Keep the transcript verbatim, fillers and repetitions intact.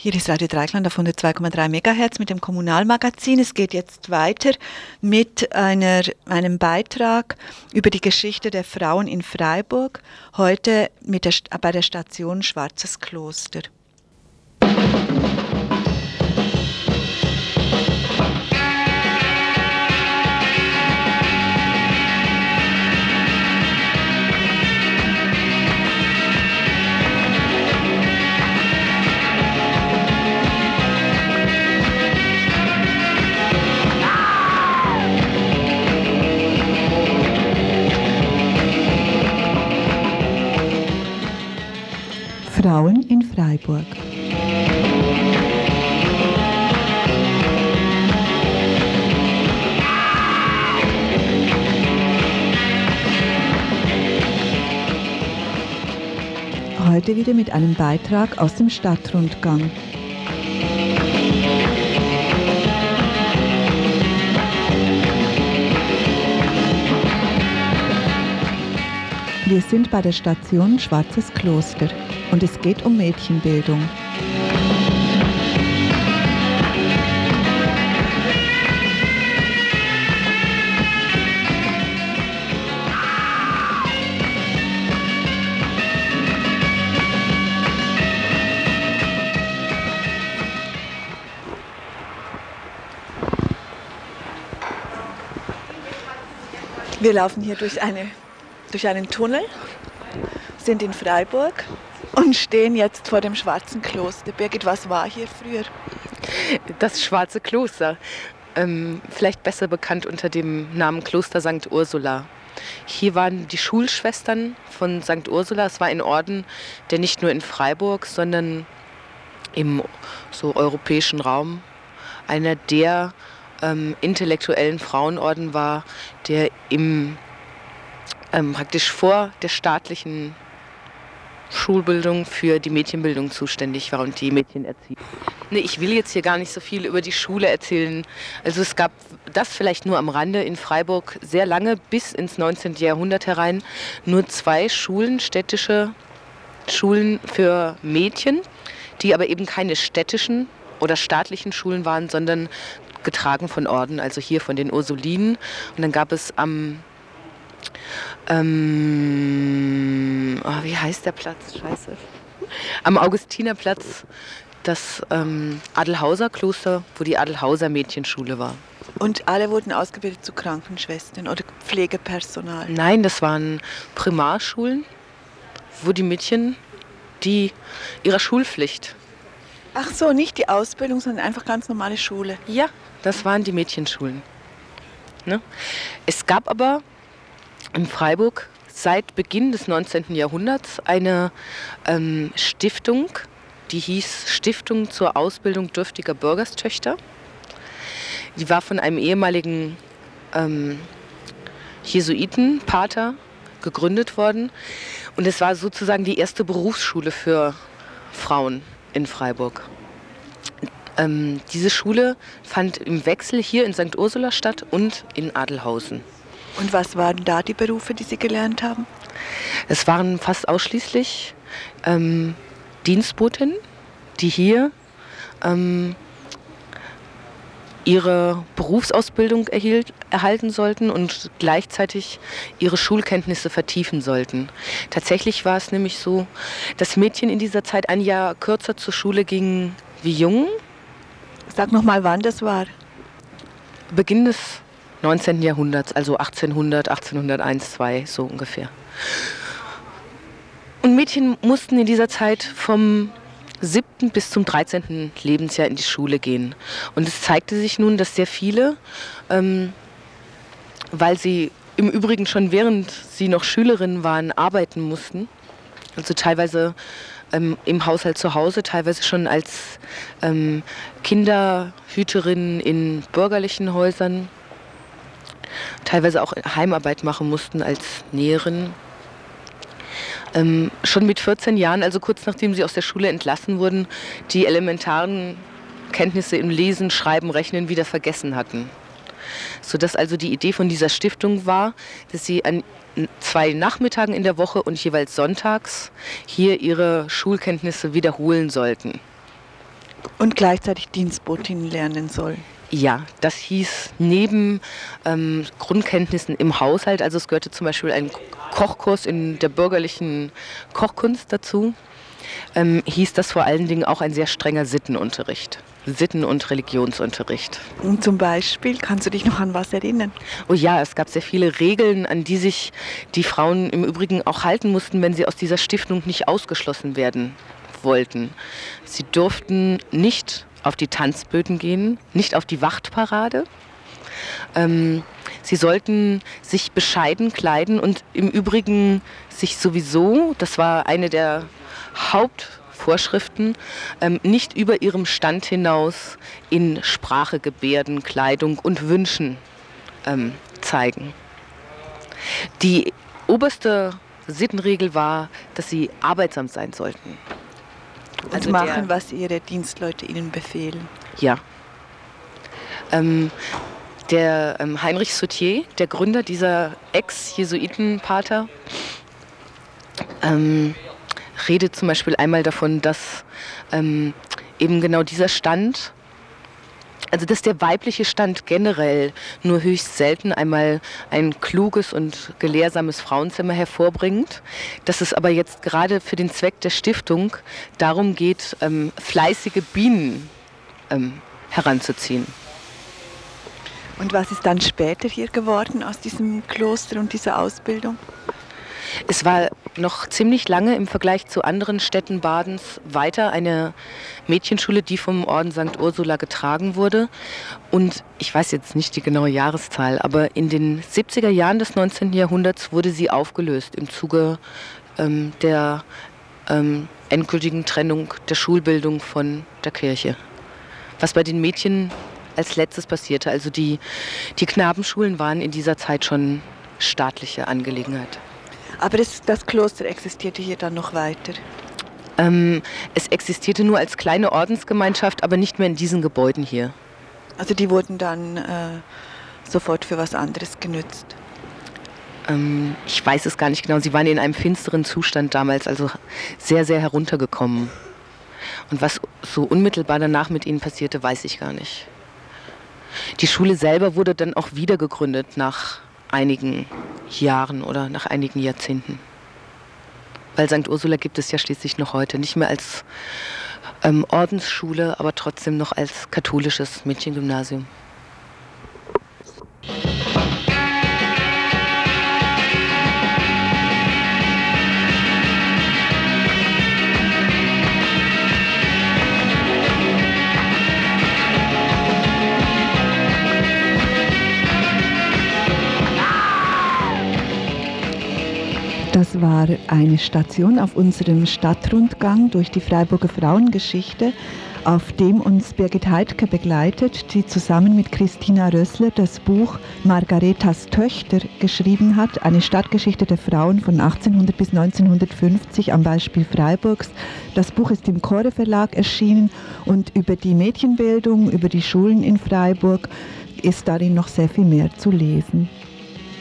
Hier ist Radio Dreikland auf hundertzwei Komma drei Megahertz mit dem Kommunalmagazin. Es geht jetzt weiter mit einer, einem Beitrag über die Geschichte der Frauen in Freiburg, heute mit der, bei der Station Schwarzes Kloster. Frauen in Freiburg. Heute wieder mit einem Beitrag aus dem Stadtrundgang. Wir sind bei der Station Schwarzes Kloster und es geht um Mädchenbildung. Wir laufen hier durch, eine, durch einen Tunnel, sind in Freiburg und stehen jetzt vor dem Schwarzen Kloster. Birgit, was war hier früher? Das Schwarze Kloster, ähm, vielleicht besser bekannt unter dem Namen Kloster Sankt Ursula. Hier waren die Schulschwestern von Sankt Ursula. Es war ein Orden, der nicht nur in Freiburg, sondern im so europäischen Raum einer der ähm, intellektuellen Frauenorden war, der im ähm, praktisch vor der staatlichen Schulbildung für die Mädchenbildung zuständig war und die Mädchenerziehung. Nee, ich will jetzt hier gar nicht so viel über die Schule erzählen. Also es gab das vielleicht nur am Rande in Freiburg sehr lange, bis ins neunzehnten Jahrhundert herein, nur zwei Schulen, städtische Schulen für Mädchen, die aber eben keine städtischen oder staatlichen Schulen waren, sondern getragen von Orden, also hier von den Ursulinen. Und dann gab es am Ähm, oh, wie heißt der Platz? Scheiße. Am Augustinerplatz das ähm, Adelhauser Kloster, wo die Adelhauser Mädchenschule war. Und alle wurden ausgebildet zu Krankenschwestern oder Pflegepersonal? Nein, das waren Primarschulen, wo die Mädchen die ihrer Schulpflicht. Ach so, nicht die Ausbildung, sondern einfach ganz normale Schule? Ja, das waren die Mädchenschulen. Ne? Es gab aber in Freiburg seit Beginn des neunzehnten Jahrhunderts eine ähm, Stiftung, die hieß Stiftung zur Ausbildung dürftiger Bürgerstöchter. Die war von einem ehemaligen ähm, Jesuitenpater gegründet worden. Und es war sozusagen die erste Berufsschule für Frauen in Freiburg. Ähm, diese Schule fand im Wechsel hier in Sankt Ursula statt und in Adelhausen. Und was waren da die Berufe, die Sie gelernt haben? Es waren fast ausschließlich ähm, Dienstbotinnen, die hier ähm, ihre Berufsausbildung erhielt, erhalten sollten und gleichzeitig ihre Schulkenntnisse vertiefen sollten. Tatsächlich war es nämlich so, dass Mädchen in dieser Zeit ein Jahr kürzer zur Schule gingen wie Jungen. Sag noch mal, wann das war. Beginn des neunzehnten Jahrhunderts, also achtzehnhundert, achtzehnhunderteins, zwei, so ungefähr. Und Mädchen mussten in dieser Zeit vom siebten bis zum dreizehnten Lebensjahr in die Schule gehen. Und es zeigte sich nun, dass sehr viele, ähm, weil sie im Übrigen schon während sie noch Schülerinnen waren, arbeiten mussten, also teilweise ähm, im Haushalt zu Hause, teilweise schon als ähm, Kinderhüterinnen in bürgerlichen Häusern, teilweise auch Heimarbeit machen mussten als Näherin. Ähm, schon mit vierzehn Jahren, also kurz nachdem sie aus der Schule entlassen wurden, die elementaren Kenntnisse im Lesen, Schreiben, Rechnen wieder vergessen hatten. Sodass also die Idee von dieser Stiftung war, dass sie an zwei Nachmittagen in der Woche und jeweils sonntags hier ihre Schulkenntnisse wiederholen sollten. Und gleichzeitig Dienstbotin lernen soll. Ja, das hieß neben ähm, Grundkenntnissen im Haushalt, also es gehörte zum Beispiel ein Kochkurs in der bürgerlichen Kochkunst dazu, ähm, hieß das vor allen Dingen auch ein sehr strenger Sittenunterricht. Sitten- und Religionsunterricht. Und zum Beispiel, kannst du dich noch an was erinnern? Oh ja, es gab sehr viele Regeln, an die sich die Frauen im Übrigen auch halten mussten, wenn sie aus dieser Stiftung nicht ausgeschlossen werden wollten. Sie durften nicht auf die Tanzböden gehen, nicht auf die Wachtparade. Ähm, sie sollten sich bescheiden kleiden und im Übrigen sich sowieso, das war eine der Hauptvorschriften, ähm, nicht über ihrem Stand hinaus in Sprache, Gebärden, Kleidung und Wünschen ähm, zeigen. Die oberste Sittenregel war, dass sie arbeitsam sein sollten. Und Also machen, der, was ihre Dienstleute ihnen befehlen. Ja. Ähm, der ähm, Heinrich Sautier, der Gründer dieser Ex-Jesuitenpater, ähm, redet zum Beispiel einmal davon, dass ähm, eben genau dieser Stand, also dass der weibliche Stand generell nur höchst selten einmal ein kluges und gelehrsames Frauenzimmer hervorbringt, dass es aber jetzt gerade für den Zweck der Stiftung darum geht, ähm, fleißige Bienen ähm, heranzuziehen. Und was ist dann später hier geworden aus diesem Kloster und dieser Ausbildung? Es war noch ziemlich lange im Vergleich zu anderen Städten Badens weiter eine Mädchenschule, die vom Orden Sankt Ursula getragen wurde. Und ich weiß jetzt nicht die genaue Jahreszahl, aber in den siebziger Jahren des neunzehnten Jahrhunderts wurde sie aufgelöst im Zuge ähm, der ähm, endgültigen Trennung der Schulbildung von der Kirche. Was bei den Mädchen als letztes passierte. Also die, die Knabenschulen waren in dieser Zeit schon staatliche Angelegenheit. Aber das, das Kloster existierte hier dann noch weiter? Ähm, es existierte nur als kleine Ordensgemeinschaft, aber nicht mehr in diesen Gebäuden hier. Also die wurden dann äh, sofort für was anderes genützt? Ähm, ich weiß es gar nicht genau. Sie waren in einem finsteren Zustand damals, also sehr, sehr heruntergekommen. Und was so unmittelbar danach mit ihnen passierte, weiß ich gar nicht. Die Schule selber wurde dann auch wieder gegründet nach einigen Jahren oder nach einigen Jahrzehnten. Weil Sankt Ursula gibt es ja schließlich noch heute, nicht mehr als ähm, Ordensschule, aber trotzdem noch als katholisches Mädchengymnasium. Das war eine Station auf unserem Stadtrundgang durch die Freiburger Frauengeschichte, auf dem uns Birgit Heidke begleitet, die zusammen mit Christina Rössler das Buch Margaretas Töchter geschrieben hat, eine Stadtgeschichte der Frauen von achtzehnhundert bis neunzehnhundertfünfzig am Beispiel Freiburgs. Das Buch ist im Chore Verlag erschienen und über die Mädchenbildung, über die Schulen in Freiburg ist darin noch sehr viel mehr zu lesen.